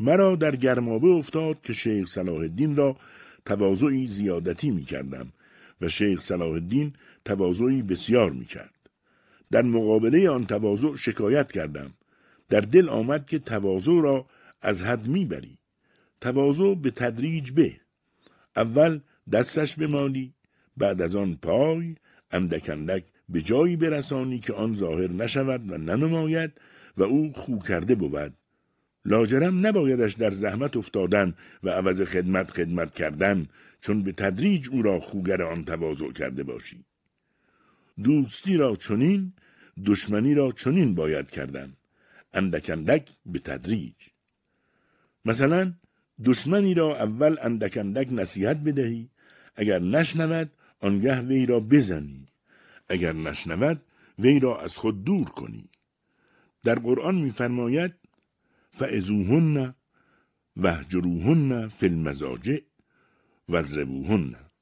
مرا در گرمابه افتاد که شیخ صلاح الدین را تواضعی زیادتی می کردم و شیخ صلاح الدین تواضعی بسیار می کرد. در مقابله آن تواضع شکایت کردم. در دل آمد که تواضع را از حد می بری. تواضع به تدریج به. اول دستش بمالی، بعد از آن پای، اندک اندک به جایی برسانی که آن ظاهر نشود و ننماید و او خو کرده بود. لاجرم نبایدش در زحمت افتادن و عوض خدمت کردن، چون به تدریج او را خوگر آن تواضع کرده باشی. دوستی را چنین، دشمنی را چنین باید کردن، اندک اندک به تدریج. مثلا دشمنی را اول اندک اندک نصیحت بدهی، اگر نشنود آنگه وی را بزنی، اگر نشنود وی را از خود دور کنی. در قرآن می‌فرماید فعظوهن واهجروهن فی المضاجع واضربوهن.